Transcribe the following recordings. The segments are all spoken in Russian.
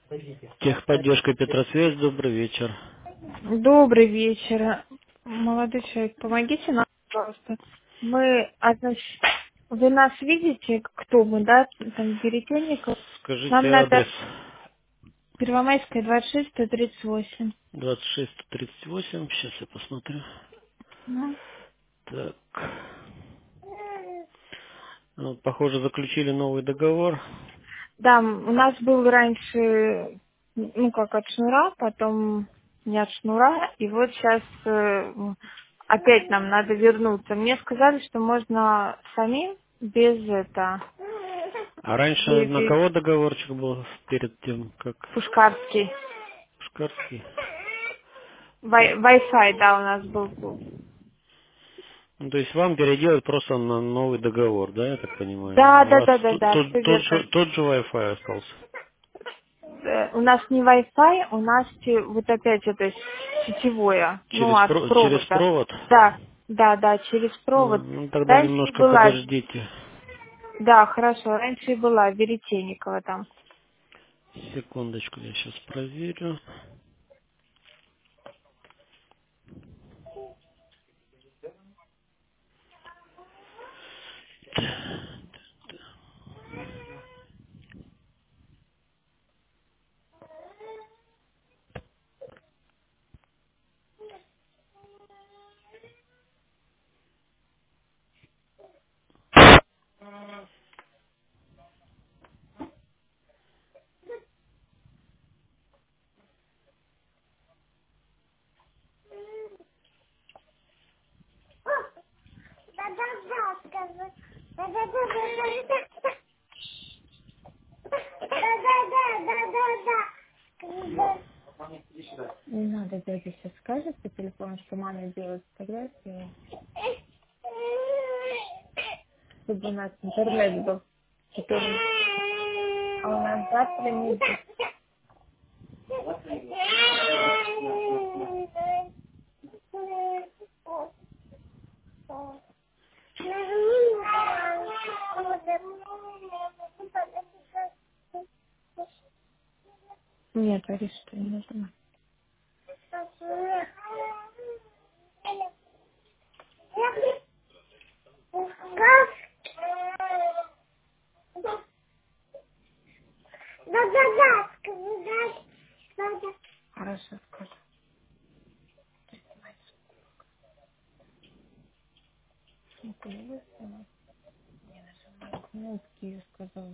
Техподдержка Петросвязь, добрый вечер. Добрый вечер. Молодой человек, помогите нам, пожалуйста. Мы, вы нас видите, кто мы, да? Там веретенников. Скажите Нам адрес. надо Первомайская, 26, 138. 2638, сейчас я посмотрю. Ну, Так. Ну, похоже, заключили новый договор. да, у нас был раньше, ну, как от шнура, потом не от шнура, и вот сейчас опять нам надо вернуться. Мне сказали, что можно самим без А раньше на без кого договорчик был перед тем, как Пушкарский. Пушкарский? Так. Wi-Fi, да, у нас был. Ну, то есть вам переделать просто на новый договор, да, я так понимаю? Да, У да, вас да, да, да, все верно. тот же Wi-Fi остался. У нас не Wi-Fi, у нас вот опять это сетевое, ну, от Через провода. провод? Да, да, да, через провод. Ну, тогда Раньше и немножко была, подождите. да, хорошо, раньше и была Веретенникова там. Секундочку, я сейчас проверю. Не надо, дядя сейчас скажет по телефону, что маме делает фотографии, чтобы у нас интернет был. Теперь, а у нас завтра не будет. Нет, говоришь, что не нужно. Хорошо, скажу. Это не выставила. Не нажимаю кнопки, я сказала.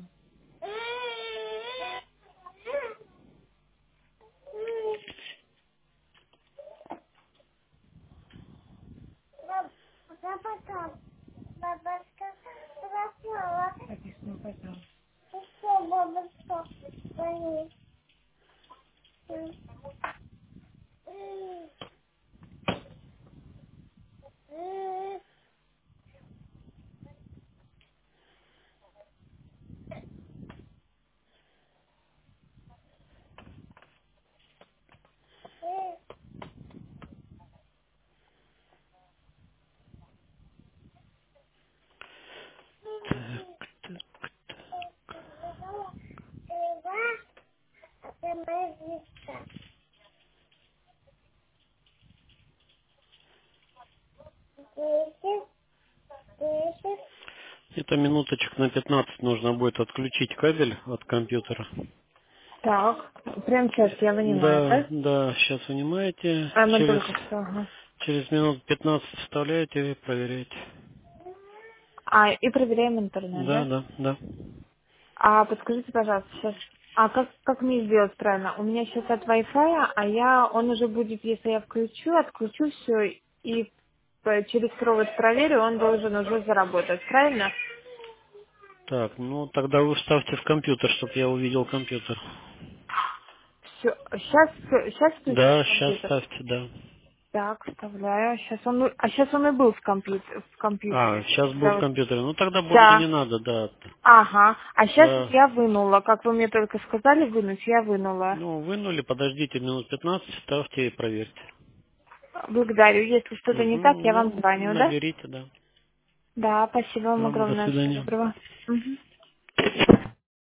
Написано, пожалуйста. Это минуточек на 15 нужно будет отключить кабель от компьютера. Так, прямо сейчас я вынимаю, Да, да? да, сейчас вынимаете. А мы только что, ага. Через минут 15 вставляете и проверяете. А, и проверяем интернет, Да, да? да, да. А подскажите, пожалуйста, сейчас, а как мне сделать правильно? У меня сейчас от Wi-Fi, а он уже будет, если я включу, отключу все и через провод проверю, он должен уже заработать, правильно? Так, ну тогда вы вставьте в компьютер, чтобы я увидел компьютер. Все, сейчас включу Да, в сейчас компьютер. ставьте, да. Так, вставляю. Сейчас он и был в А, компьютере. сейчас был Когда в вот... компьютере. Ну тогда больше не Да. надо, да. Ага. А сейчас Да. я вынула. Как вы мне только сказали вынуть, я вынула. Ну, вынули, подождите минут 15, ставьте и проверьте. Благодарю. Если что-то не так, Угу, я вам ну, звоню, да? наберите, да. Да, спасибо вам До огромное. Всего свидания. доброго. Мгм.